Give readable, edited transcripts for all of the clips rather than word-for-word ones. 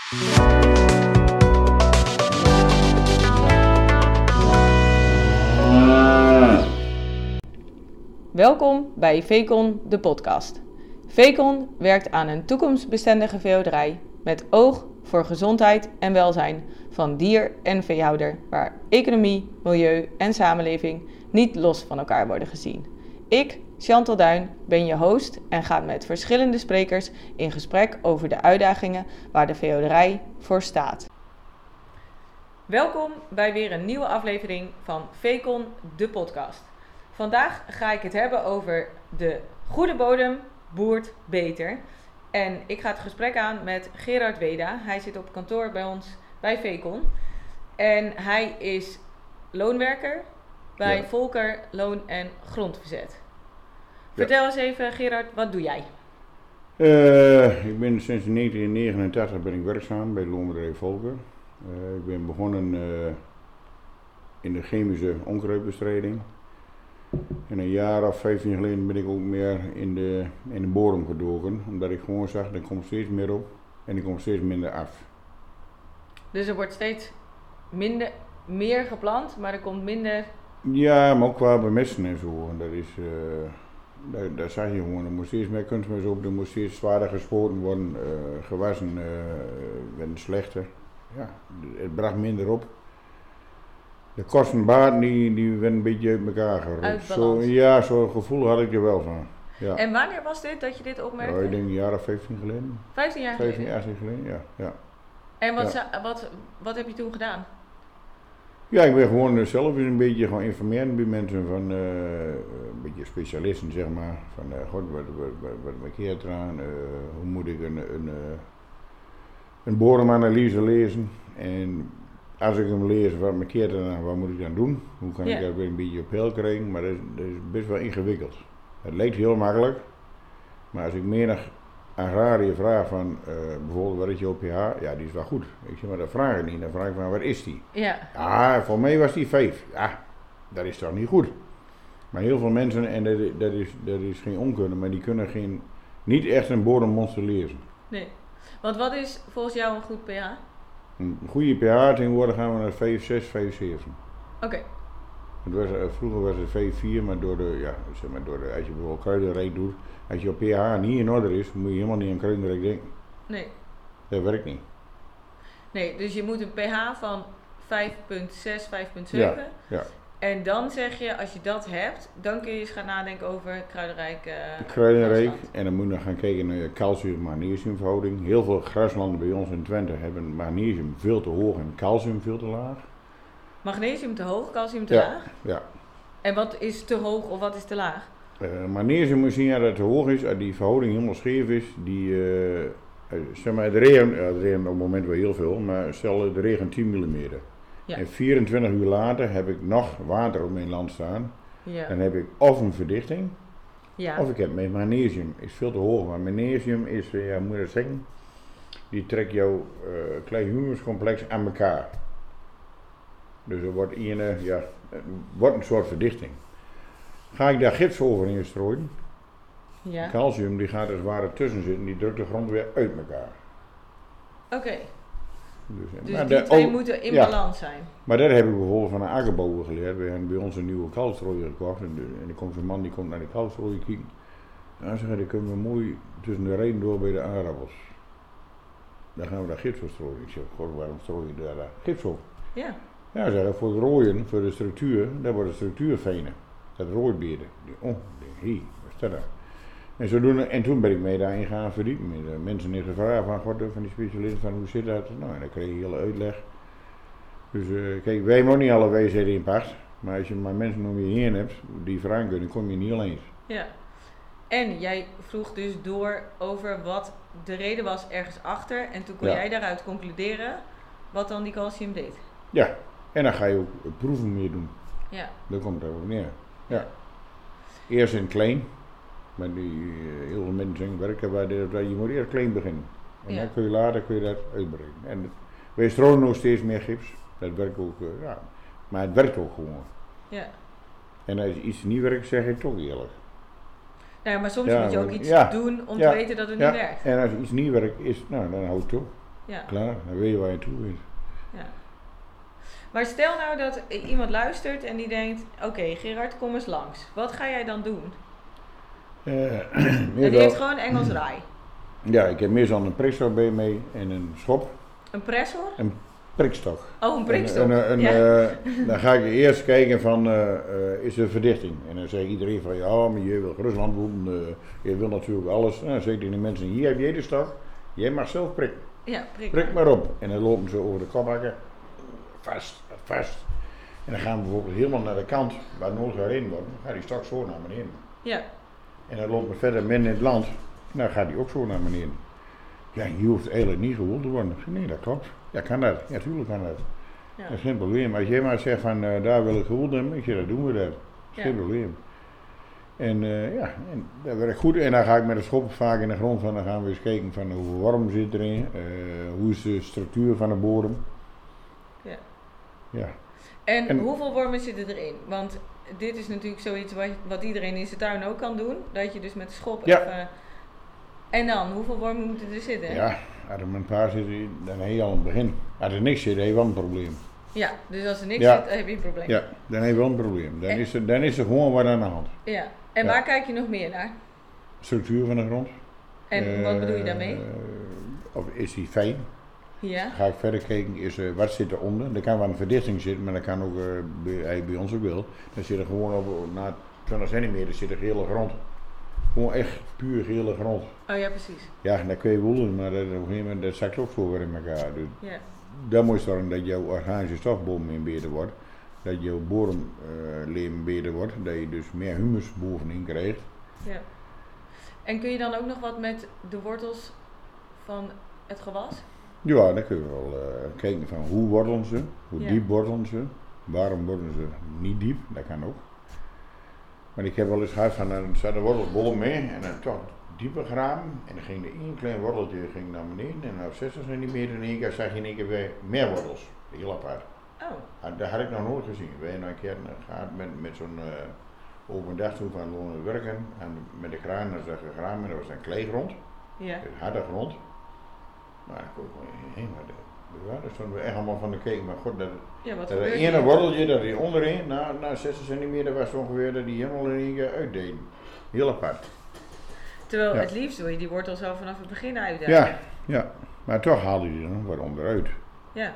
Welkom bij Vecon, de podcast. Vecon werkt aan een toekomstbestendige veehouderij met oog voor gezondheid en welzijn van dier- en veehouder, waar economie, milieu en samenleving niet los van elkaar worden gezien. Ik, Chantal Duin, ben je host en ga met verschillende sprekers in gesprek over de uitdagingen waar de veehouderij voor staat. Welkom bij weer een nieuwe aflevering van Vecon, de podcast. Vandaag ga ik het hebben over de goede bodem boert beter. En ik ga het gesprek aan met Gerard Weda. Hij zit op kantoor bij ons bij Vecon. En hij is loonwerker bij Volker Loon en Grondverzet. Vertel eens even, Gerard, wat doe jij? Ik ben sinds 1989 ben ik werkzaam bij het loonbedrijf Volker. Ik ben begonnen in de chemische onkruidbestrijding. En een jaar of 15 geleden ben ik ook meer in de bodem gedoken. Omdat ik gewoon zag, er komt steeds meer op en er komt steeds minder af. Dus er wordt steeds meer geplant, maar er komt minder... Ja, maar ook qua bemesten en zo. En dat is, daar zag je gewoon, er moet steeds meer kunstmest op, er moet steeds zwaarder gespoten worden, gewassen werden slechter. Ja, het bracht minder op. De kosten-baten die werden een beetje uit elkaar gerold. Zo'n gevoel had ik er wel van. Ja. En wanneer was dit dat je dit opmerkte? Nou, ik denk een jaar of 15 geleden. 15 jaar geleden? 15 jaar geleden, ja. En wat heb je toen gedaan? Ja, ik ben gewoon zelf eens een beetje gaan informeren bij mensen van, een beetje specialisten zeg maar. Van, wat markeert eraan, hoe moet ik een bodemanalyse lezen en als ik hem lees, wat markeert eraan, wat moet ik dan doen? Hoe kan ik dat weer een beetje op peil krijgen? Maar dat is best wel ingewikkeld. Het lijkt heel makkelijk, maar als ik menig agrariër vraag van bijvoorbeeld wat is jouw pH? Ja, die is wel goed. Ik zeg maar dat vraag ik niet, dan vraag ik van wat is die? Ja, voor mij was die 5. Ja, dat is toch niet goed. Maar heel veel mensen, en dat is geen onkunde, maar die kunnen niet echt een bodemmonster lezen. Nee, want wat is volgens jou een goed pH? Een goede pH tegenwoordig gaan we naar 5, 6, 5, 7. Oké. Vroeger was het 5, 4, maar als je bijvoorbeeld kruidenrijk doet, als je pH niet in orde is, moet je helemaal niet aan kruidenrijk denken. Nee. Dat werkt niet. Nee, dus je moet een pH van 5,6, 5,7. Ja. En dan zeg je, als je dat hebt, dan kun je eens gaan nadenken over kruidenrijk. En dan moet je nog gaan kijken naar je calcium-magnesium verhouding. Heel veel graslanden bij ons in Twente hebben magnesium veel te hoog en calcium veel te laag. Magnesium te hoog, calcium te laag? Ja. En wat is te hoog of wat is te laag? Magnesium moet je zien dat het te hoog is, als die verhouding helemaal scheef is. Zeg maar, het regent op het moment wel heel veel, maar stel het regent 10 mm. Ja. En 24 uur later heb ik nog water op mijn land staan. Ja. Dan heb ik of een verdichting, of ik heb mijn magnesium, is veel te hoog. Maar magnesium is, moet je dat zeggen, die trekt jouw klein humuscomplex aan elkaar. Dus er wordt een soort verdichting. Ga ik daar gips over in strooien, calcium die gaat als het ware tussen zitten, die drukt de grond weer uit elkaar. Oké. Dus die twee moeten in balans zijn. Maar dat heb ik bijvoorbeeld van een akkerbouwer geleerd. We hebben bij ons een nieuwe kalkstrooier gekocht en er komt een man die komt naar de kalkstrooier kijken. En hij zegt, dan kunnen we mooi tussen de reden door bij de aardappels. Dan gaan we daar gips op strooien. Ik zeg, god, waarom strooi je daar gips op? Ja. Ja, zei, voor het rooien, voor de structuur, daar wordt de structuur fijner. Dat rooiberen. Wat is dat nou? En zodoende, en toen ben ik mee daarin gaan verdiepen. Met de mensen in gevraagd van die specialisten van hoe zit dat? Nou, en dan kreeg je hele uitleg. Dus kijk, wij hebben ook niet alle wijsheden in pacht. Maar als je maar mensen om je heen hebt die vragen kunnen, kom je niet alleen eens. Ja. En jij vroeg dus door over wat de reden was ergens achter. En toen kon jij daaruit concluderen wat dan die calcium deed. Ja, en dan ga je ook proeven meer doen. Ja. Dat komt er ook neer. Ja. Eerst in klein. Maar heel veel mensen werken bij je moet eerst klein beginnen. En dan kun je later dat uitbreiden. En wij strooien nog steeds meer gips. Dat werkt ook, maar het werkt ook gewoon. Ja. En als iets niet werkt, zeg ik toch eerlijk. Nou ja, maar soms moet je ook iets doen om te weten dat het niet werkt. En als iets niet werkt, dan houdt het op. Ja. Klaar, dan weet je waar je toe bent. Ja. Maar stel nou dat iemand luistert en die denkt, oké, Gerard, kom eens langs. Wat ga jij dan doen? En die heeft gewoon Engels raai. Ja, ik heb meestal een prikstok bij mee en een schop. Een pressor? Een prikstok. Oh, een prikstok. Dan ga ik eerst kijken van, is er verdichting? En dan zegt iedereen van, ja, maar je wil Rusland doen, je wil natuurlijk alles. Nou, dan zeg ik tegen die mensen, hier heb je de stok, jij mag zelf prikken. Ja, prik maar op. En dan lopen ze over de kophakken, vast. En dan gaan we bijvoorbeeld helemaal naar de kant, waar het nooit gereden wordt, dan gaat die stok zo naar beneden. Ja. En dan loopt me verder men in het land, dan gaat die ook zo naar beneden. Ja, je hoeft eigenlijk niet gewoeld te worden. Nee, dat klopt. Ja, kan dat. Ja, tuurlijk kan dat. Ja. Dat is geen probleem. Als jij maar zegt van, daar wil ik gewoeld hebben, ik zeg, dat doen we dat. Dat is geen probleem. En en dat werkt goed. En dan ga ik met de schop vaak in de grond van, dan gaan we eens kijken van hoeveel worm zit erin, hoe is de structuur van de bodem. Ja. En hoeveel wormen zitten erin? Want dit is natuurlijk zoiets wat iedereen in zijn tuin ook kan doen. Dat je dus met de schop even... En dan, hoeveel wormen moeten er zitten? Ja, als er maar een paar zitten, dan heb je al een begin. Als er niks zit, heb je wel een probleem. Ja, dus als er niks zit, dan heb je een probleem. Ja, dan heb je wel een probleem. Dan is er gewoon wat aan de hand. Ja, en waar kijk je nog meer naar? Structuur van de grond. En wat bedoel je daarmee? Of is die fijn? Ja. Dan ga ik verder kijken, wat zit eronder? Er kan wel een verdichting zitten, maar dat kan ook bij ons ook wel. Dan zit er gewoon na 20 centimeter zit er gele grond. Gewoon echt puur gele grond. Oh ja, precies. Ja, dat kun je woelen, maar op een gegeven moment dat zakt ook zo weer in elkaar. Dus ja. Dan moet je zorgen dat jouw organische stofbodem in beter wordt. Dat jouw bodemleem beter wordt. Dat je dus meer humus bovenin krijgt. Ja. En kun je dan ook nog wat met de wortels van het gewas? Ja, dan kun je wel kijken van hoe wortelen ze, hoe diep wortelen ze, waarom wortelen ze niet diep, dat kan ook. Maar ik heb wel eens gehad van, dan zat de wortelbol mee en dan toch dieper graven en dan ging de één klein worteltje naar beneden en op 60 centimeter in één keer zag je in één keer weer meer wortels, heel apart. Oh. Dat had ik nog nooit gezien. We hebben een keer gehad met zo'n open dag toe van wonen werken en met de kraan, dat was gegraven en dat was een kleigrond, harde grond. Maar ik ook daar stonden we echt allemaal van de keken, maar god, dat ene worteltje dat die onderin, na 60 centimeter was ongeveer dat die helemaal in één keer uitdeden. Heel apart. Terwijl het liefst wil je die wortels al vanaf het begin uitdagen. Ja, maar toch haalden die er nog wat onderuit. Ja.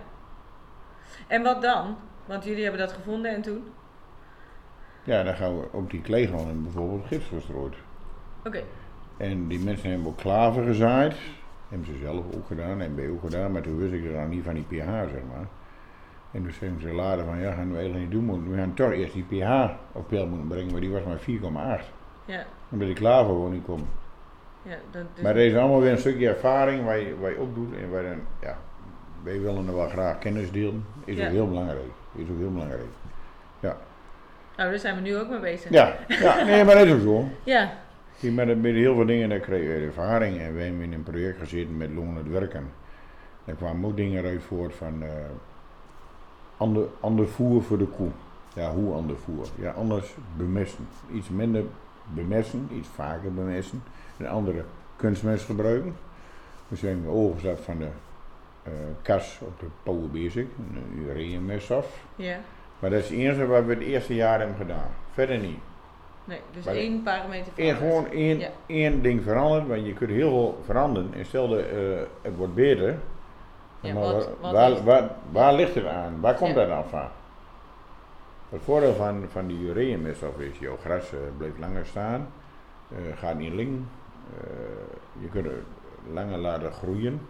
En wat dan? Want jullie hebben dat gevonden en toen? Ja, dan gaan we op die kleigrond bijvoorbeeld gips gestrooid. Oké. En die mensen hebben ook klaver gezaaid. Hebben ze zelf ook gedaan, hebben wij ook gedaan, maar toen wist ik er dan niet van die pH, zeg maar. En toen zeggen ze later van, ja, gaan we eigenlijk niet doen, we gaan toch eerst die pH op peil moeten brengen, maar die was maar 4,8. Ja. Omdat die klaver gewoon niet komt. Ja, dus maar er is allemaal weer een stukje ervaring waar je op doet en waar dan, ja, wij willen er wel graag kennis delen, is ook heel belangrijk. Ja. Nou, daar zijn we nu ook mee bezig. Ja, nee, maar dat is ook zo. Ja. Met heel veel dingen, daar kreeg je ervaring en wij hebben in een project gezeten met lonend werken. Daar kwamen ook dingen uit voort van ander voer voor de koe. Ja, hoe ander voer? Ja, anders bemesten. Iets minder bemesten, iets vaker bemesten. Een andere kunstmest gebruiken. We zijn overgestapt van de kas op de Power Basic, een ureameststof. Ja. Maar dat is het enige wat we het eerste jaar hebben gedaan. Verder niet. Nee, dus maar één parameter veranderd. Gewoon één ding veranderd, want je kunt heel veel veranderen. En stel dat het wordt beter, ja, waar ligt het aan? Waar komt dat dan van? Het voordeel van die ureameststof is, jouw gras blijft langer staan, gaat niet liggen, je kunt het langer laten groeien.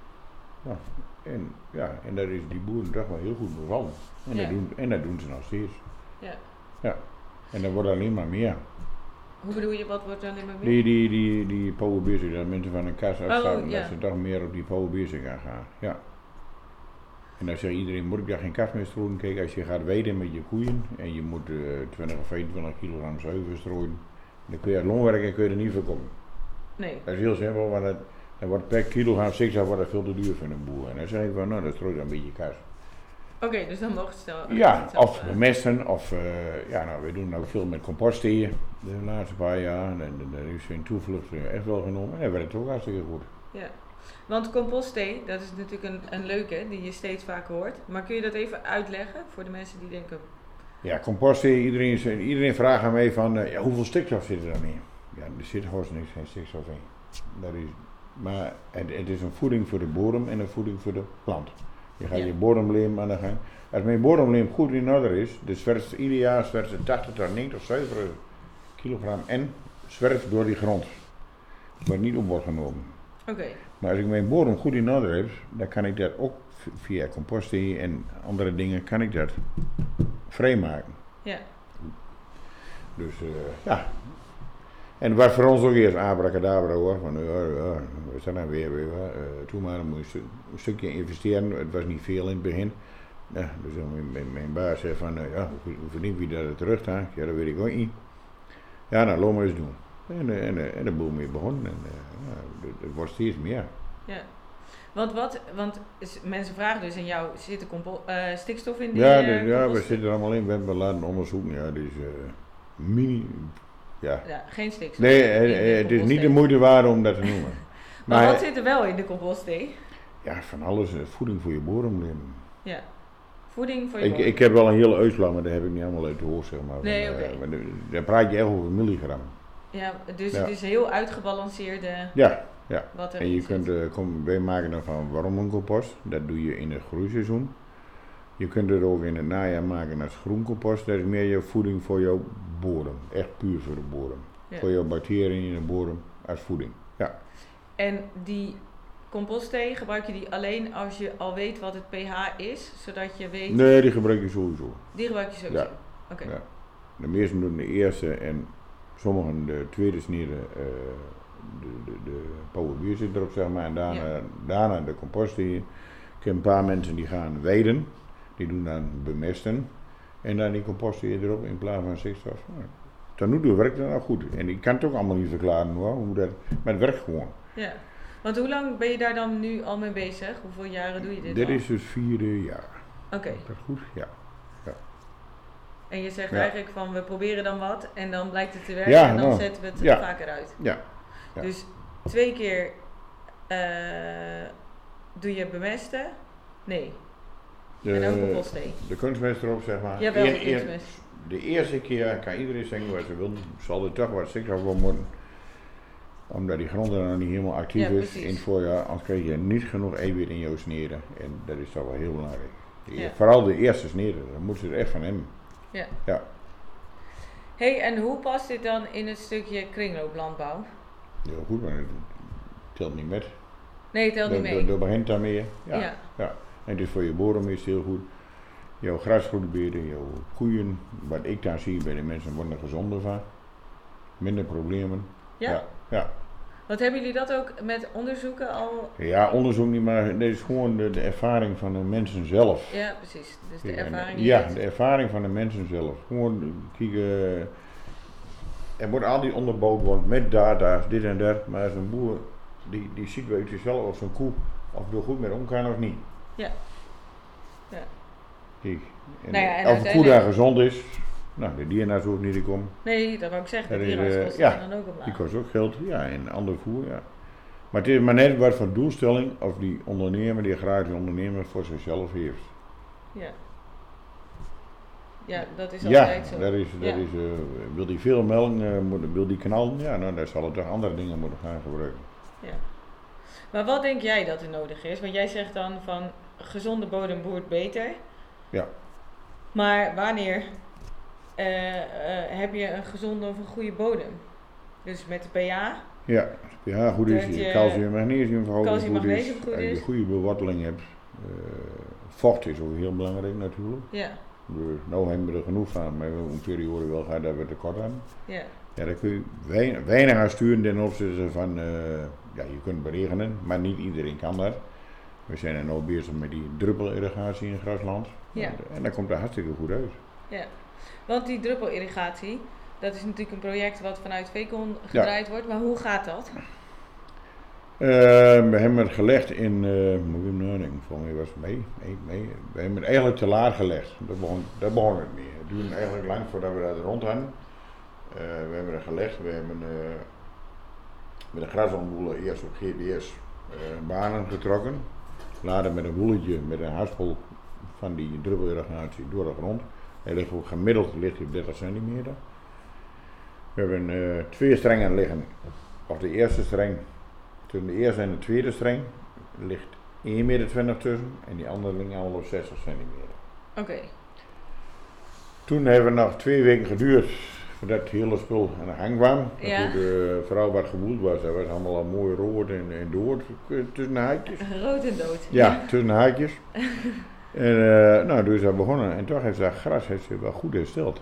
En daar is die boeren toch wel heel goed bevallen. En dat doen ze nog steeds. Ja. En dat wordt alleen maar meer. Hoe bedoel je, wat wordt alleen maar meer? Die Power Basic, dat mensen van een kas afstappen, dat ze toch meer op die Power Basic gaan. Ja. En dan zegt iedereen, moet ik daar geen kas meer strooien? Kijk, als je gaat weiden met je koeien en je moet 20 of 25 kilogram zuiver strooien, dan kun je het loonwerk en kun je er niet voorkomen. Nee. Dat is heel simpel, want dan wordt per kilogram stikstof wordt dat veel te duur voor een boer. En dan zeg je van, nou, dan strooi je dan een beetje kas. Oké, dus dan nog snel. Ja, of bemesten, of we doen ook veel met composteren de laatste paar jaar. En daar is zijn toevlucht echt wel genomen en dat werkt ook hartstikke goed. Ja. Want compostthee, dat is natuurlijk een leuke die je steeds vaker hoort. Maar kun je dat even uitleggen voor de mensen die denken... Ja, compostthee, iedereen vraagt aan mij van, hoeveel stikstof zit er dan in? Ja, er zit gewoon niks, geen stikstof in. Maar het is een voeding voor de bodem en een voeding voor de plant. Je gaat je bodemleem aan de gang. Als mijn bodemleem goed in orde is, dus ieder jaar zwerft 80 tot 90 of 70 kilogram en zwerft door die grond. Waar niet op wordt genomen. Oké. Maar als ik mijn bodem goed in orde heb, dan kan ik dat ook via compostthee en andere dingen kan ik dat vrijmaken. Ja. Dus ja. En wat voor ons ook eerst abracadabra hoor, van we staan nou weer, toen maar dan moest je een stukje investeren, het was niet veel in het begin. Ja, dus mijn baas zei van, hoe verdient wie dat terug dan? Ja, dat weet ik ook niet. Ja, nou, laat maar eens doen. En de boel mee begonnen en het wordt steeds meer. Ja. Want mensen vragen dus aan jou, zit er stikstof in die Ja, we zitten er allemaal in, we hebben laten onderzoeken, ja, dus ja, geen stikstof. Nee, het is niet de moeite waard om dat te noemen. maar wat zit er wel in de compostthee? Ja, van alles, voeding voor je bodemleem. Ja, voeding voor je bodem. Ik heb wel een hele uitslag, maar dat heb ik niet allemaal uit de hoofd, zeg maar. Nee, oké. Daar praat je echt over milligram. Ja, dus het is heel uitgebalanceerde... Ja. Wat er en je zit. wij maken dan van waarom een compost, dat doe je in het groeiseizoen. Je kunt het ook in het najaar maken als groencompost, dat is meer je voeding voor jouw bodem, echt puur voor de bodem. Ja. Voor jouw bacteriën in de bodem als voeding, ja. En die compostthee, gebruik je die alleen als je al weet wat het pH is, zodat je weet... Nee, die gebruik je sowieso. Die gebruik je sowieso? Ja. Oké. Ja. De meesten doen de eerste en sommigen de tweede snede, de powerbier zit erop, zeg maar, en daarna de compostthee. Ik heb een paar mensen die gaan weiden, die doen dan bemesten en dan die compostthee erop in plaats van stikstof. Tot nu toe werkt dat nou goed en ik kan het ook allemaal niet verklaren hoor, hoe dat, maar het werkt gewoon. Ja, want hoe lang ben je daar dan nu al mee bezig? Hoeveel jaren doe je dit Dit al? is dus 4e jaar. Oké. Is dat goed? Ja. En je zegt eigenlijk van we proberen dan wat en dan blijkt het te werken en dan zetten we het vaker uit. Ja. Dus 2 keer doe je bemesten? Nee. En ook compostthee? De kunstmest erop, zeg maar. Ja, wel de kunstmest. De eerste keer kan iedereen zeggen wat ze wil, zal er toch wat stikstof voor moeten. Omdat die grond er nog niet helemaal actief is in het voorjaar, anders krijg je niet genoeg eiwit in jouw snede. En dat is toch wel heel belangrijk. Vooral de eerste snede, daar moeten ze er echt van hebben. Ja. Hey, en hoe past dit dan in het stukje kringlooplandbouw? Heel goed, maar het telt niet met. Nee, het telt niet mee. Dat begint daarmee. Ja. En dus voor je bodem is het heel goed. Jouw grasgroentebeerden, jouw koeien, wat ik daar zie bij de mensen, worden er gezonder van. Minder problemen. Ja? Ja. Wat hebben jullie dat ook met onderzoeken al? Ja, onderzoek niet, maar dit is gewoon de ervaring van de mensen zelf. Ja, precies. Dus de ervaring. De ervaring van de mensen zelf. Gewoon kijken. Er wordt altijd onderbouwd worden met data, dit en dat. Maar als een boer die ziet bij zichzelf of zijn koe of er goed mee om kan of niet. Ja. Kijk. En of een koe daar gezond is. Nou, de dierenarts hoeft niet te komen. Nee, dat wou ik zeggen. De dierenarts kost dan ook op. Die kost ook geld. Ja, en ander voer, ja. Maar het is maar net wat voor doelstelling of die ondernemer, die agrarische ondernemer voor zichzelf heeft. Ja. Ja, dat is altijd zo. Dat is, wil die veel melk, wil die knallen, ja, nou, dan zal het toch andere dingen moeten gaan gebruiken. Ja. Maar wat denk jij dat er nodig is? Want jij zegt dan van gezonde bodem boert beter. Ja. Maar wanneer heb je een gezonde of een goede bodem? Dus met de pH? Ja, als de pH goed is, je calcium magnesium verhouding goed is, als je goede beworteling hebt. Vocht is ook heel belangrijk natuurlijk. Ja. Dus nou hebben we er genoeg van, maar we hebben een periode wel gehad dat we tekort hebben. Ja. Ja, daar kun je weinig aan sturen ten opzichte van, je kunt beregenen, maar niet iedereen kan dat. We zijn er nou bezig met die druppelirrigatie in grasland. Ja. En dat komt er hartstikke goed uit. Ja, want die druppelirrigatie, dat is natuurlijk een project wat vanuit Vecon gedraaid wordt, maar hoe gaat dat? We hebben het gelegd in, moet ik hem nadenken, volgens mij was het mee. We hebben het eigenlijk te laat gelegd, daar begon het mee. Het duurde eigenlijk lang voordat we dat rond hadden. We hebben het gelegd, we hebben met de graslandboelen eerst op GPS banen getrokken. Later met een woeletje, met een haspel van die druppelirrigatie door de grond. Hij ligt ook gemiddeld op 30 centimeter. We hebben 2 strengen liggen. Of de eerste streng, tussen de eerste en de tweede streng, ligt 1,20 meter tussen en die andere ligt al op 60 centimeter. Oké. Toen hebben we nog 2 weken geduurd voordat het hele spul aan de gang kwam. Ja. Toen de vrouw wat gewoeld was, dat was allemaal al mooi rood en dood tussen de haakjes. Rood en dood. Ja, tussen de haakjes. En nou, dus is dat begonnen. En toch heeft dat gras wel goed hersteld.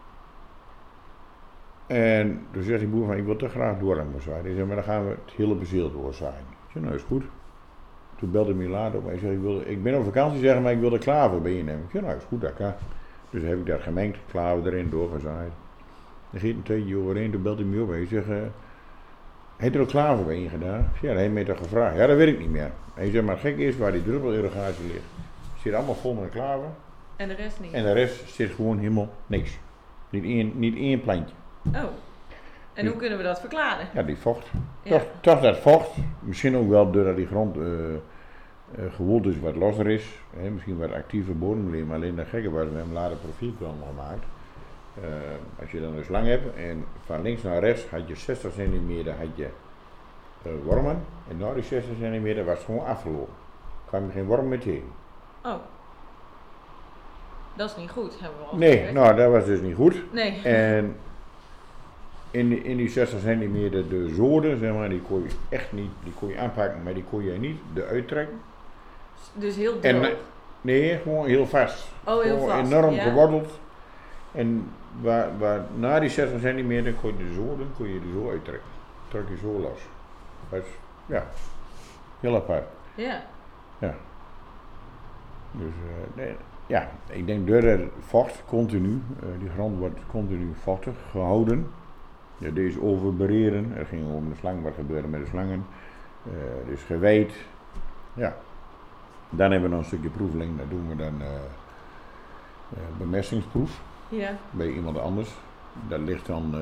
En toen zegt die boer van, ik wil te graag door aan zaaien. Hij zei, maar dan gaan we het hele perceel doorzaaien. Ik zei, nou is goed. Toen belde hij me later op en hij zei, ik ben op vakantie zeggen, maar ik wil de klaver bij je nemen. Ik zei, nou is goed, dat kan. Dus heb ik dat gemengd, klaver erin, doorgezaaid. Dan ging een tijdje overheen, toen belde hij me op en hij zegt, heeft er ook klaver bij je gedaan? Ik zei, ja, dat heeft mij toch gevraagd. Ja, dat weet ik niet meer. Hij zei, maar gek is waar die druppelirrigatie ligt. Het zit allemaal vol met klaver. En de rest niet? En de rest zit gewoon helemaal niks. Niet één plantje. Oh. En hoe kunnen we dat verklaren? Ja, die vocht. Ja. Toch dat vocht. Misschien ook wel doordat die grond gewoeld is wat losser is. Misschien wat actieve bodemleem. Maar alleen dat gekke was, we hebben later profielplannen gemaakt. Als je dan een slang hebt en van links naar rechts had je 60 centimeter had je wormen. En na die 60 centimeter was het gewoon afgelopen. Kwam je geen worm meer tegen. Oh. Dat is niet goed, hebben we al Nee, geleerd. nou dat was dus niet goed. Nee. En in die 60 centimeter de zoden, zeg maar, die kon je echt niet, die kon je aanpakken, maar die kon je niet eruit trekken. Dus heel droog? Nee, gewoon heel vast. Oh, heel gewoon vast. enorm ja? geworteld. En waar na die 60 centimeter kon je de zoden zo uittrekken. Trek je zo los. Dat is, ja, heel apart. Ja. Ja. Dus, nee, ja, ik denk door het vocht continu, die grond wordt continu vochtig gehouden. Ja, deze overbereren, er ging om de slang, wat gebeurde met de slangen. Dus geweid. Ja. Dan hebben we nog een stukje proeveling, dat doen we dan bemestingsproef Ja. bij iemand anders. Daar ligt dan,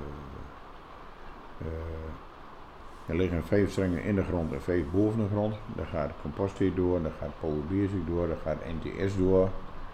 er liggen 5 strengen in de grond en 5 boven de grond. Daar gaat compostheet door, daar gaat polybeerziek door, daar gaat NTS door.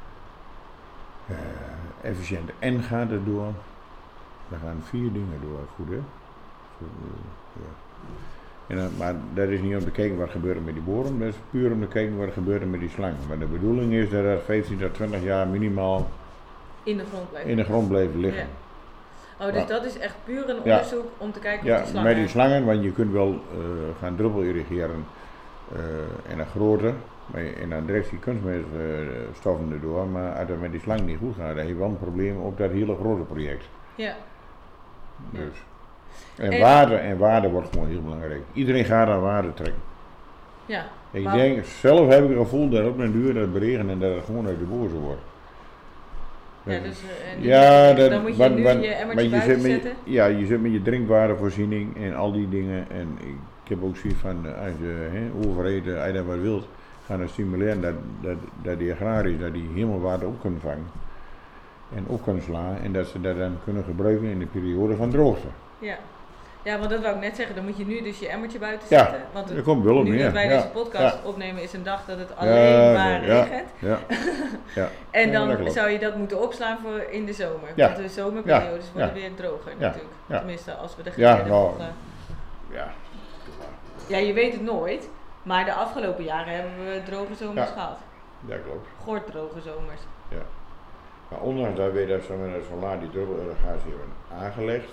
Efficiënte N gaat er door. Daar gaan 4 dingen door, goed hè? Ja. En, maar dat is niet om te kijken wat gebeurt met die boren, dat is puur om te kijken wat gebeurt met die slang. Maar de bedoeling is dat er 15 tot 20 jaar minimaal In de grond blijven. in de grond blijven liggen. Ja. Oh, dus Ja. dat is echt puur een onderzoek om te kijken of Ja, die slangen... met die slangen, want je kunt wel gaan druppel irrigeren en een grote, en dan direct die kunstmeststoffen erdoor, maar als het met die slang niet goed gaat, dan heb je wel een probleem op dat hele grote project. Ja. Dus. En- En waarde wordt gewoon heel belangrijk. Iedereen gaat aan waarde trekken. Ja. Ik maar- denk, zelf heb ik het gevoel dat op mijn duur dat het beregent en dat het gewoon uit de boze wordt. Ja, dus, dan moet je want- nu want- je maar emmertje je buiten zit met je- zetten. Ja, je zit met je drinkwatervoorziening en al die dingen. En ik heb ook zoiets van, als je overheid, als je dat wat wilt, gaan we stimuleren dat die agrariërs dat die helemaal water op kunnen vangen. En op kunnen slaan en dat ze dat dan kunnen gebruiken in de periode van droogte. Ja. Ja, want dat wou ik net zeggen. Dan moet je nu dus je emmertje buiten Ja, zetten. Want er komt wel op nu neer. dat wij Ja, deze podcast ja. opnemen is een dag dat het alleen maar ja, regent. Ja, ja. En Ja, dan dat klopt. zou je dat moeten opslaan voor in de zomer. Ja. Want de zomerperiodes Ja. worden Ja. weer droger Ja. natuurlijk. Ja. Tenminste, als we de Ja, geleden nou, volgen. Ja. Ja, je weet het nooit. Maar de afgelopen jaren hebben we droge zomers Ja. gehad. Dat klopt. Gorddroge zomers. Maar ondanks dat we dat zo laat die druppelirrigatie hebben aangelegd,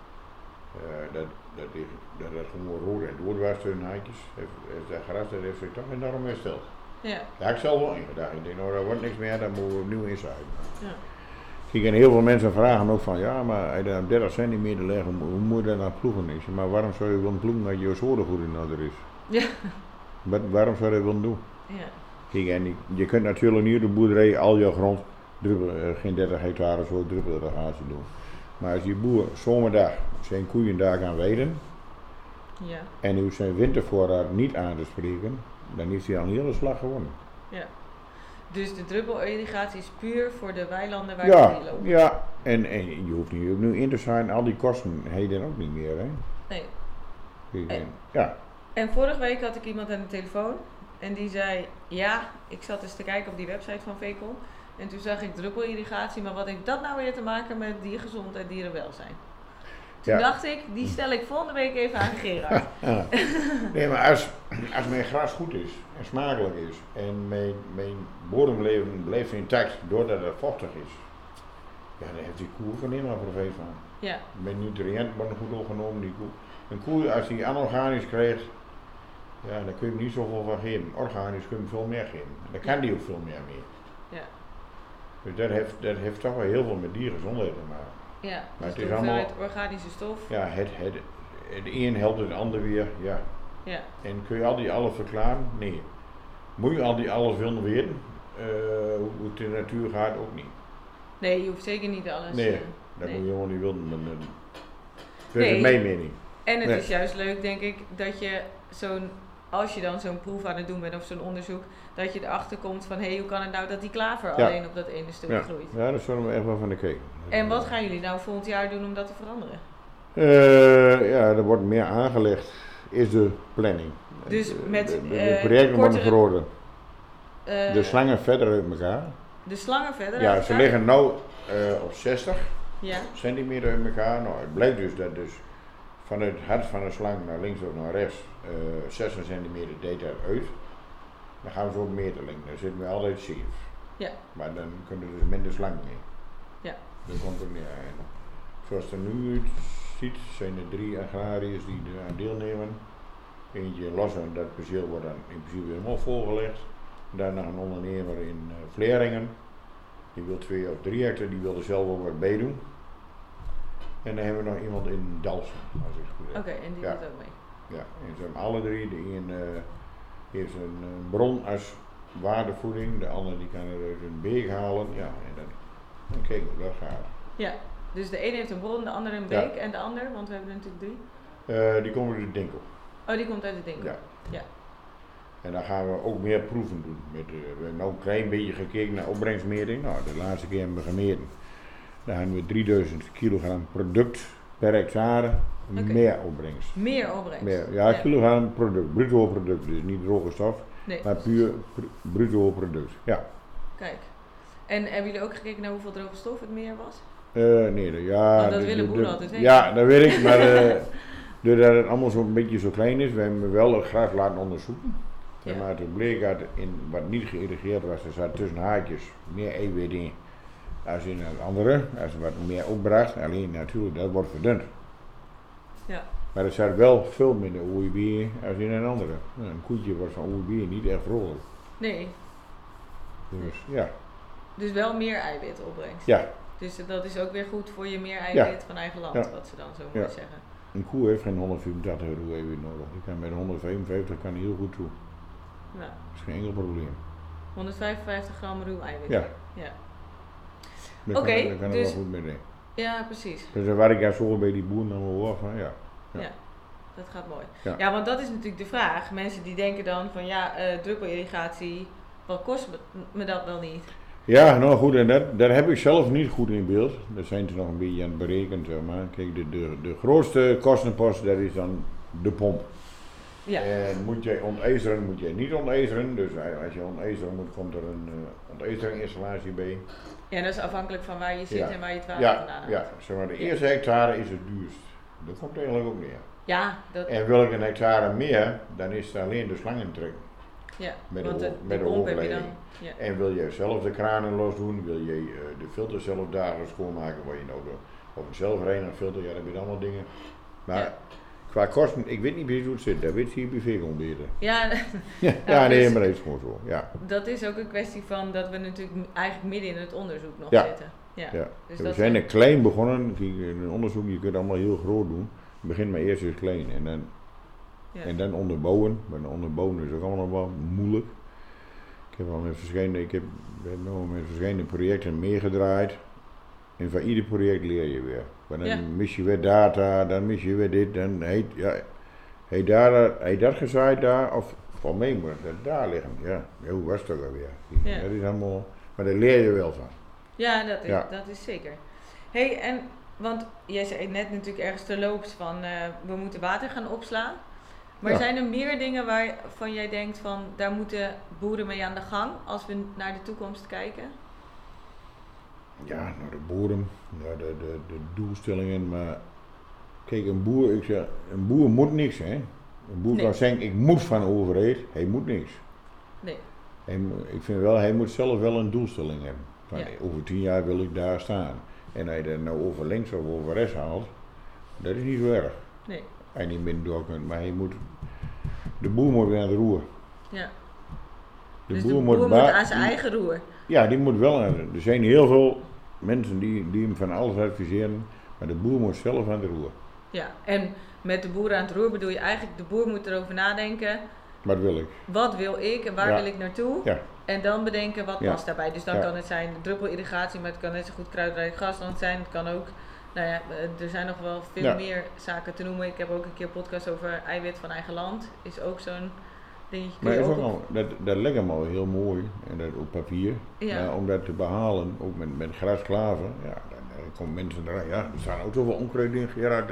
dat het gewoon rood en dood was tussen haakjes, heeft dat gras dat heeft zich toch enorm hersteld. Ja. Daar heb ik zelf wel in gedacht. Ik denk, nou daar wordt niks meer, dan moeten we opnieuw inzaaien. Ja. Kijk, en heel veel mensen vragen ook van, ja, maar als je daar 30 centimeter legt, hoe moet je daar nou ploegen? Ik zeg, maar waarom zou je willen ploegen als je zoden goed in orde is? Ja. Waarom zou je dat willen doen? Ja. Kijk, en je kunt natuurlijk niet op de boerderij al je grond, geen 30 hectare zo druppelirrigatie doen. Maar als die boer zomerdag zijn koeien daar gaan weiden Ja. en u zijn wintervoorraad niet aan te spreken, dan heeft hij al een hele slag gewonnen. Ja. Dus de druppelirrigatie is puur voor de weilanden waar Ja, je in loopt. ja. En je hoeft niet opnieuw in te zijn, al die kosten heb je dan ook niet meer. Hè? Nee. Kijk, En- ja. En vorige week had ik iemand aan de telefoon en die zei, ja, ik zat eens te kijken op die website van Vecon en toen zag ik druppelirrigatie, maar wat heeft dat nou weer te maken met diergezondheid en dierenwelzijn? Toen dacht ik, die stel ik volgende week even aan Gerard. Ja. Nee, maar als mijn gras goed is en smakelijk is en mijn bodemleven blijft intact doordat het vochtig is, ja, dan heeft die koe van helemaal profijt van. Ja. Mijn nutriënten worden goed opgenomen, die koe. Een koe, als die anorganisch krijgt, ja, dan kun je hem niet zoveel van geven. Organisch kun je hem veel meer geven. Dan kan die ook veel meer mee. Ja. Dus dat heeft toch wel heel veel met diergezondheid te maken. Ja, maar dus het is de hoeveelheid allemaal organische stof. Ja, het een helpt het ander weer, ja. Ja. En kun je al die alles verklaren? Nee. Moet je al die alles willen weten? Hoe het in de natuur gaat ook niet. Nee, je hoeft zeker niet alles. Nee, dat nee. moet je gewoon niet willen. Dat is mijn mening. En het is juist leuk, denk ik, dat je als je dan zo'n proef aan het doen bent of zo'n onderzoek, dat je erachter komt van, hoe kan het nou dat die klaver alleen op dat ene stuk groeit? Ja, daar zullen we echt wel van de kijken. En wat gaan jullie nou volgend jaar doen om dat te veranderen? Ja, er wordt meer aangelegd, is de planning. Dus met de projecten worden groter. De slangen verder uit elkaar. De slangen verder uit elkaar? Ze liggen nu op 60 centimeter uit elkaar. Nou, het blijkt dus dat van het hart van de slang naar links of naar rechts 60 centimeter deed eruit. Dan gaan we zo op meterlengte. Dan zitten we altijd scheef. Ja. Maar dan kunnen er dus minder slang mee. Ja. Dat komt er niet aan. Zoals het er nu ziet, zijn er 3 agrariërs die eraan deelnemen. Eentje los en dat perceel wordt dan in principe helemaal volgelegd. Daarna een ondernemer in Vleringen. Die wil 2 of 3 hectare, die wil er zelf ook wat bij doen. En dan hebben we nog iemand in Dalsen, als ik het goed heb. Oké, en die doet ook mee. Ja, en ze hebben alle 3. De een heeft een bron als waardevoeding, de ander die kan er uit een beek halen. Ja, en dan kijk we, dat gaat. Ja, dus de ene heeft een bron, de andere een beek en de ander, want we hebben er natuurlijk 3. Die komen uit de Dinkel. Oh, die komt uit de Dinkel. Ja. En dan gaan we ook meer proeven doen. We hebben nou een klein beetje gekeken naar opbrengstmeting. Nou, de laatste keer hebben we gemeten. Dan hebben we 3000 kilogram product per hectare meer opbrengst. Meer opbrengst? Ja, kilogram product, bruto product, dus niet droge stof, maar puur bruto product. Ja. Kijk. En hebben jullie ook gekeken naar hoeveel droge stof het meer was? Nee, ja. Dat willen boeren altijd weten. Ja, dat weet ik, maar doordat het allemaal zo'n beetje zo klein is, we hebben wel het gras laten onderzoeken. Ja. Maar het bleek dat in wat niet geïrrigeerd was, er zat tussen haakjes meer eiwit in als in het andere, als wat meer opbracht. Alleen natuurlijk, dat wordt verdund. Ja. Maar er zat wel veel minder OEB als in een andere. Een koetje wordt van OEB niet echt vrolijk. Nee. Dus ja. Dus wel meer eiwit opbrengst. Ja. Dus dat is ook weer goed voor je meer eiwit van eigen land, wat ze dan zo mooi zeggen. Een koe heeft geen 184 euro eiwit nodig. Die kan met 155 kan heel goed toe. Ja. Dat is geen enkel probleem. 155 gram ruw eiwit. Ja. Oké, daar kan er dus, wel goed mee doen. Ja, precies. Dus waar ik daar zo bij die boeren dan wel hoor van, ja. Dat gaat mooi. Ja, want dat is natuurlijk de vraag. Mensen die denken dan van druppelirrigatie, wat kost me dat wel niet? Ja, nou goed, en daar heb ik zelf niet goed in beeld. Daar zijn ze nog een beetje aan het berekenen, zeg maar. Kijk, de grootste kostenpost, dat is dan de pomp. Ja. En moet jij ontijzeren, moet jij niet ontijzeren. Dus als je ontijzeren moet, komt er een ontijzerinstallatie bij. Ja, dat is afhankelijk van waar je zit en waar je het water vandaan haalt. Ja, zeg maar, de eerste hectare is het duurst. Dat komt eigenlijk ook neer. Ja, en wil ik een hectare meer, dan is het alleen de slangentrek. Ja, met want de overleiding. En wil jij zelf de kranen los doen, wil jij de filter zelf dagelijks schoonmaken, waar je nou of een zelfreinigend filter, dat heb je allemaal dingen. Maar qua kosten, ik weet niet precies hoe het zit, dat weet je bij Vecon beter. Ja, nee, maar dat is gewoon zo. Ja. Dat is ook een kwestie van dat we natuurlijk eigenlijk midden in het onderzoek nog zitten. Ja. Dus we zijn er klein begonnen, een onderzoek, je kunt allemaal heel groot doen. Begin maar eerst eens klein en dan onderbouwen. Maar onderbouwen is ook allemaal nog wel moeilijk. Ik heb met verschillende projecten meegedraaid. En van ieder project leer je weer. Maar dan mis je weer data, dan mis je weer dit. Dan hij dat gezaaid daar, of van mij moet het daar liggen. Ja, hoe was het ook alweer? Ja. Dat is allemaal, maar daar leer je wel van. Ja, dat is zeker. Want jij zei net natuurlijk ergens terloops van we moeten water gaan opslaan. Maar zijn er meer dingen waarvan jij denkt van daar moeten boeren mee aan de gang als we naar de toekomst kijken? Ja, naar de bodem, naar de doelstellingen, maar kijk, een boer moet niks, hè. Een boer kan zeggen, ik moet van de overheid, hij moet niks. Nee. Ik vind wel, hij moet zelf wel een doelstelling hebben. Van, over 10 jaar wil ik daar staan. En hij er nou over links of over rechts haalt, dat is niet zo erg. Nee. Hij niet minder door kunt, maar de boer moet weer aan het roer. Ja. De dus boer de boer moet aan zijn die, eigen roer. Ja, die moet wel aan. Er zijn heel veel mensen die hem van alles adviseren, maar de boer moet zelf aan de roer. Ja, en met de boer aan het roer bedoel je eigenlijk, de boer moet erover nadenken. Wat wil ik? Wat wil ik en waar wil ik naartoe? Ja. En dan bedenken wat past daarbij. Dus dan kan het zijn druppelirrigatie, maar het kan net zo goed kruidrijk grasland zijn. Het kan ook, er zijn nog wel veel meer zaken te noemen. Ik heb ook een keer een podcast over eiwit van eigen land. Is ook zo'n dingetje. Maar dat lijkt hem al heel mooi, en dat op papier. Ja. Maar om dat te behalen, ook met grasklaver, dan komen mensen eruit. Ja, er staan ook zoveel onkruid in, Gerard.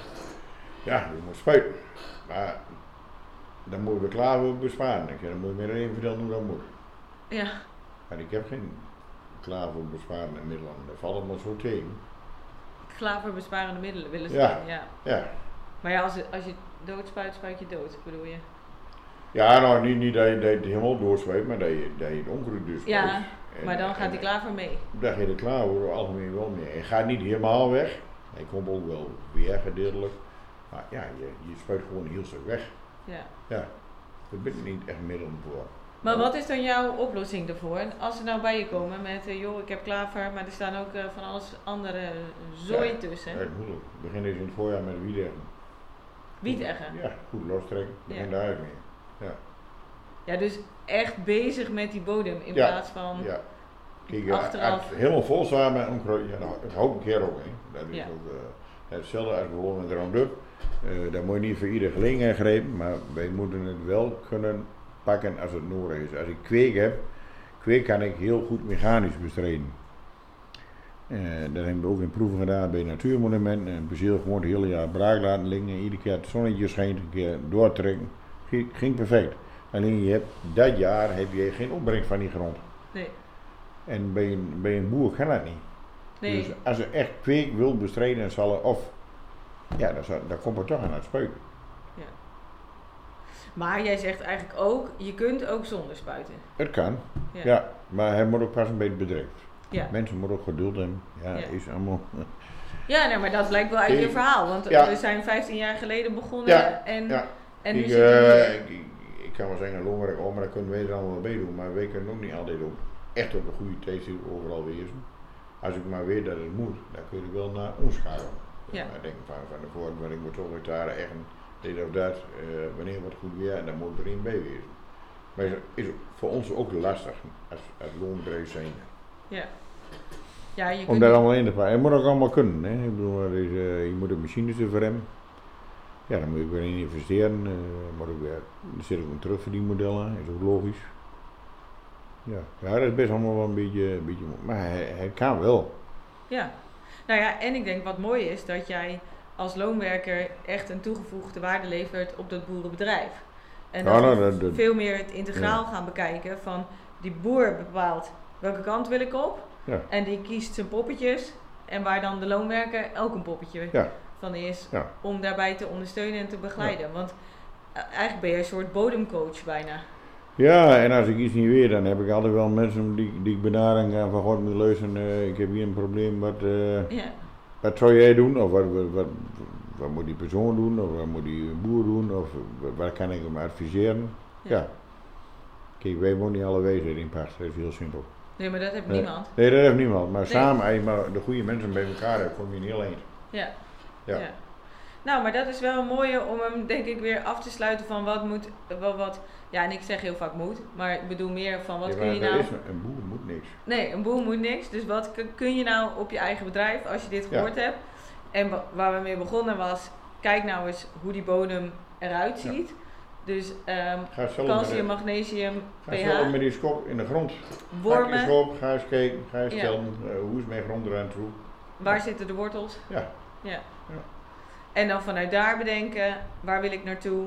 Je moet spuiten. Maar dan moeten we klaver besparen. Dan moet je me even vertellen hoe dat moet. Ja. Maar ik heb geen klaverbesparende middelen, dat valt allemaal zo tegen. Klaverbesparende middelen willen ze ja. Maar ja, als je doodspuit, spuit je dood, bedoel je? Ja, nou niet dat je het helemaal doorspuit, maar dat je het onkruid dus spuit. Ja, maar dan gaat die klaver mee. Daar gaat de klaver over het algemeen wel mee. Hij gaat niet helemaal weg, hij komt ook wel weer gedeeltelijk. Maar ja, je spuit gewoon een heel stuk weg. Ja. Ja, daar ben ik niet echt middelen voor. Maar wat is dan jouw oplossing daarvoor? Als ze nou bij je komen met, ik heb klaver, maar er staan ook van alles andere zooi tussen. Ja, het is moeilijk. We beginnen eens in het voorjaar met wieteggen. Wieteggen? Ja, goed lostrekken. Begin daar uit mee. Ja. Ja, dus echt bezig met die bodem in plaats van achteraf. Het helemaal vol staan met onkruid, dat houdt een keer ook. Hè. Dat is ook hetzelfde als bijvoorbeeld met de Roundup. Daar moet je niet voor ieder gelegenheid grijpen, maar wij moeten het wel kunnen pakken als het nodig is. Als ik kweek kan ik heel goed mechanisch bestrijden. Dat hebben we ook in proeven gedaan bij natuurmonumenten. En perceel gewoon het hele jaar braak laten liggen. Iedere keer het zonnetje schijnt, een keer doortrekken. Ging perfect. Alleen dat jaar heb je geen opbrengst van die grond. Nee. En bij een boer kan dat niet. Nee. Dus als je echt kweek wil bestrijden, dan komt het toch aan het spuiten. Ja. Maar jij zegt eigenlijk ook, je kunt ook zonder spuiten. Het kan, maar hij moet ook pas een beetje bedreigd. Ja. Mensen moeten ook geduld hebben. Is allemaal... Ja, nee, maar dat blijkt wel uit je verhaal, want we zijn 15 jaar geleden begonnen en nu zitten we hier. Ik kan wel zeggen, loonwerk, maar dat kunnen wij er allemaal bij doen, maar wij kunnen ook niet altijd ook echt op de goede tijd overal wezen. Als ik maar weet dat het moet, dan kun je wel naar omschakelen. Ja. Maar denk van tevoren, maar ik moet toch uit daar echt dit of dat, wanneer wordt goed weer en dan moet er een bij wezen. Maar is voor ons ook lastig als loonbedrijf zijn. Ja. Ja, je om daar allemaal in te pakken. Je moet ook allemaal kunnen. Hè. Ik bedoel, je moet de machines ervoor hebben. Ja, dan moet je weer in investeren. Er zit ook een terugverdienmodel aan, is ook logisch. Ja, dat is best allemaal wel een beetje maar hij kan wel. Ja, nou ja, en ik denk wat mooi is dat jij als loonwerker echt een toegevoegde waarde levert op dat boerenbedrijf. En dat we veel meer het integraal gaan bekijken van die boer bepaalt welke kant wil ik op. Ja. En die kiest zijn poppetjes en waar dan de loonwerker ook een poppetje van is om daarbij te ondersteunen en te begeleiden. Ja. Want eigenlijk ben je een soort bodemcoach bijna. Ja, en als ik iets niet weet, dan heb ik altijd wel mensen die ik benaderen gaan van god, moet luisteren, ik heb hier een probleem, wat zou jij doen? Of wat moet die persoon doen? Of wat moet die boer doen? Of waar kan ik hem adviseren? Ja. Kijk, wij wonen niet alle wijsheid in Pacht, dat is heel simpel. Nee, maar dat heeft niemand. Nee, dat heeft niemand. Maar samen, als je maar de goede mensen bij elkaar hebt, kom je niet alleen. Ja. Nou, maar dat is wel een mooie om hem denk ik weer af te sluiten van wat ja, en ik zeg heel vaak moet, maar ik bedoel meer van wat kun je nou... Een boer moet niks. Nee, een boer moet niks. Dus wat kun je nou op je eigen bedrijf als je dit gehoord hebt? En waar we mee begonnen was, kijk nou eens hoe die bodem eruit ziet. Ja. Dus calcium, magnesium, pH. Ga zelf met die schop in de grond. Wormen. Schop, ga eens kijken, ga eens tellen, hoe is mijn grond eraan toe. Waar zitten de wortels? Ja. En dan vanuit daar bedenken, waar wil ik naartoe?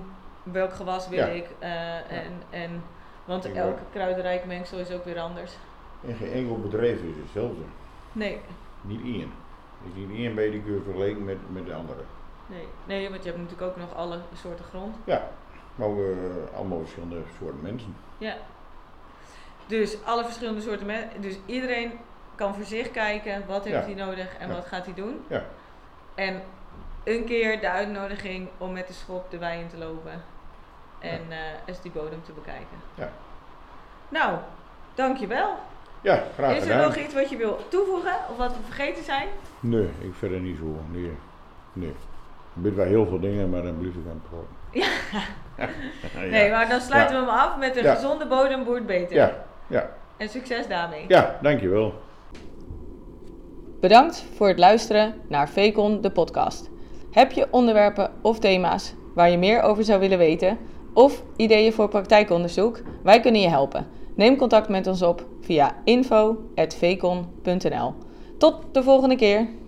welk gewas wil ik. Want elke kruidenrijkmengsel is ook weer anders. En geen enkel bedrijf is hetzelfde. Nee. Niet één. Er is niet één bij die kun je vergelijken met de andere. Nee, want je hebt natuurlijk ook nog alle soorten grond. Ja, maar allemaal verschillende soorten mensen. Ja. Dus alle verschillende soorten mensen. Dus iedereen kan voor zich kijken wat heeft hij nodig en wat gaat hij doen. Ja. En een keer de uitnodiging om met de schop de wei in te lopen. En eens die bodem te bekijken. Ja. Nou, dankjewel. Ja, graag gedaan. Is er nog iets wat je wil toevoegen of wat we vergeten zijn? Nee, ik verder niet zo. Nee. Ik weet wel heel veel dingen, maar dan blijf ik aan het praten. Ja. Nee, maar dan sluiten we hem af met een gezonde bodem boert beter. Ja. En succes daarmee. Ja, dankjewel. Bedankt voor het luisteren naar Fecon, de podcast. Heb je onderwerpen of thema's waar je meer over zou willen weten of ideeën voor praktijkonderzoek? Wij kunnen je helpen. Neem contact met ons op via info@fecon.nl. Tot de volgende keer.